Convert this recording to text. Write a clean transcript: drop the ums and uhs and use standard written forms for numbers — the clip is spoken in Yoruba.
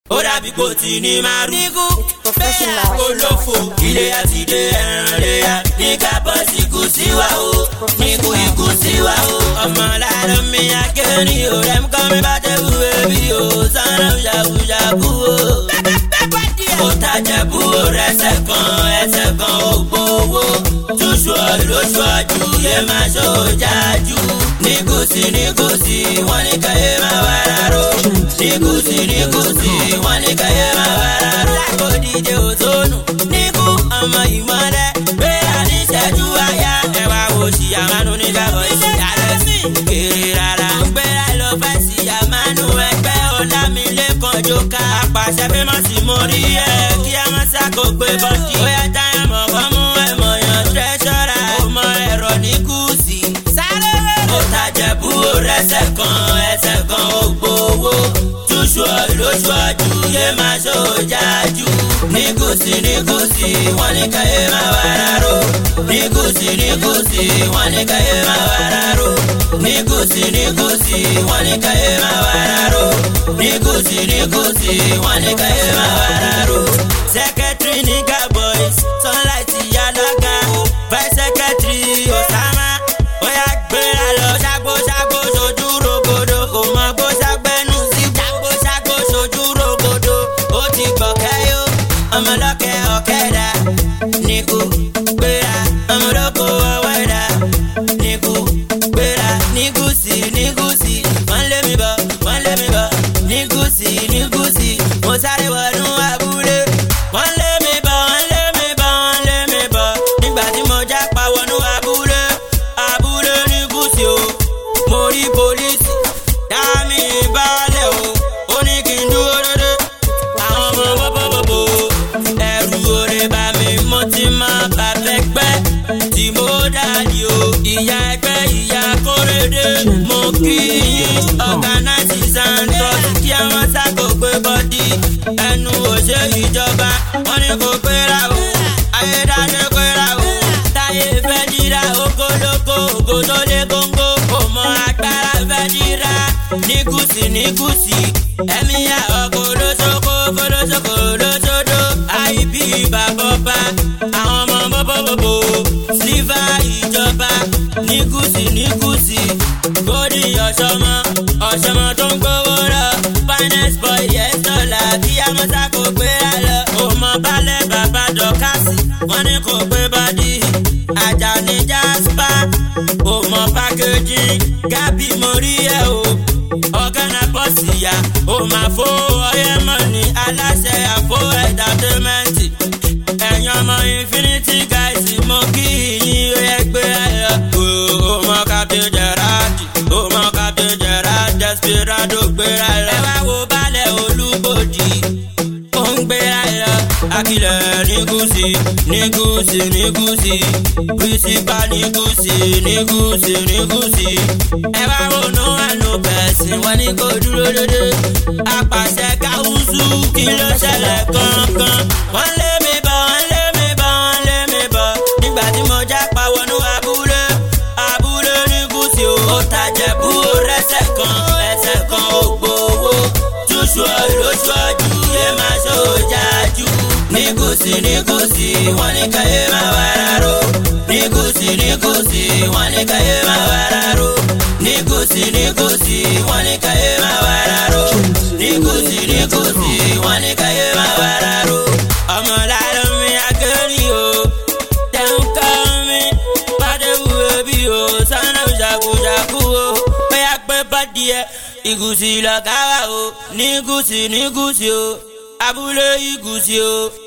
Ó dàbí kò tí ní máa rú bẹ́ẹ̀ olófò ilé àti dé ẹran léyà ní kábọ̀ sí kù sí wa o ní kú ikú sí wa o. ọmọ láàárọ̀ mi akéwì ọ̀rẹ́ mi kọ́ mi bá tẹ̀wù ẹbí o sanra ṣàkúṣàkú o. ó tajẹ̀bú ẹsẹ̀ kan ó gbowó túṣu lóṣù ọdún yé máa ṣòjájú. Nikusi wọ́n ní káyé máa wá rárá. Nikusi wọ́n ní káyé máa wá rárá. Kò díje òtónù níkú ọmọ ìmọ̀lẹ̀ pé àníṣẹ́jú àyà ẹ̀wà òṣì àmánú ní kábọ̀ ìṣì alẹ́ sí kéré rárá. Ó gbéra lọ fẹ́ sí àmánú ẹgbẹ́ Ọlámilékan Jóká. Àpàṣẹ pé má sì mọ rí ẹ kí ẹ má ṣàkógbé bọ́ọ̀dì. Ó yá táyà mọ̀ kọ́ mú ẹ̀mọ̀ yàn tẹ́ṣọ́ra. Ó mọ ẹ̀rọ Nikusi. Ó tajẹ̀bú ẹsẹ̀ kan ó gbowó túṣu lóṣù ọdún yé máa ṣòjájú. Nikusi wọ́n ní káyé máa wá rárá. Nikusi wọ́n ní káyé máa wá rárá. Nikusi wọ́n ní káyé máa wá rárá. Nikusi wọ́n ní káyé máa wá rárá. Secretary Nigga Boys Sunlight Yalaga Vice Secretary Osama. Oya gbéra lọ ṣàgbó ṣojú rogodo kò mọ bó ṣàgbẹ́nu sí ṣàgbó ṣojú rogodo ó ti gbọ̀kẹ́ yó ọmọlọ́kẹ́ ọ̀kẹ́dà Niku gbéra ọmọlọ́kọ̀ ọ̀wẹ́dà Niku gbéra Nikusi wọ́n lé mi bọ̀ Nikusi mo sáré wọnú abúlé wọ́n lé mi bọ̀ nígbà tí mo jápa wọnú abúlé. Mo rí pólísì dá mi balẹ̀ o, ó ní kí n dúró dédé. Àwọn ọmọ bọ́bọ́bọ́bọ́ ẹrù oore bá mi mo ti máa bàbẹ́ gbẹ́ tí mo dàdí o. Ìyá ẹgbẹ́ ìyá kórèdé mo kí yín ọ̀gánáìsì santos kí àwọn sáko gbé bọ́dí. Ẹnu òṣè ìjọba wọ́n ní kò péra o, ayédáṣe péra o. Táyé fẹ́ dírà okòlókò ògo tó lé góńgó. Ọmọ agbára fẹ́ dírà Nikusi ẹ̀mí ya ọkọ̀ olóṣogbo olóṣodo àìbí bàbọ́bá àwọn ọmọ bọ́bọ́bọ́ sílífà ìjọba Nikusi gòdì ọ̀ṣọ́mọ tó ń gbówó lọ finance boy yes dollar kí amọ́sá kò gbé lọ. ọmọ balẹ̀ bàbá dọ̀kásì wọ́n ní kò gbé bọ́dí Àjàní Jasper ọmọ pákéjì Gábì mórí ẹ̀ o ọ̀gánà bọ́sìyà ó máa fó ọyẹ́ mọ̀ ní aláṣẹ àfó ẹ̀dàdọ́mẹ́ntì. ẹ̀yin ọmọ Infinity guys mo kí yín ó yẹ gbé ẹ lọ. ọmọ Captain Gerard Desperado gbéra lọ. ẹ wá wo balẹ̀ Olúbòdì ó ń gbéra lọ. Akilẹ̀ Nikusi principal Nikusi. ẹ wá ronú àánú bẹ̀sìn wọn ní kò dúró dédé. Apàṣẹ káwùsù kí ló ṣẹlẹ̀ kankan. wọ́n lé mi bọ̀ nígbà tí mo jápa wọnú abúlé Nikusi o. ó tajẹ̀bú ẹsẹ̀ kan ó gbowó túṣu lóṣù ọdún yé máa ṣòjájú. Nikusi wọ́n ní káyé máa wá rárá. Nikusi wọ́n ní káyé máa wá rárá. Nikusi wọ́n ní káyé máa wá rárá. Nikusi wọ́n ní káyé máa wá rárá. ọmọ láàárọ̀ mi akéwì o tẹ̀hún kọ́ mi pàdébù ẹbí o sanra ṣàkúṣàkú o. bóyá pé bọ́dì ẹ Igusi lọ́gá wa o. Nikusi o abúlé Igusi o.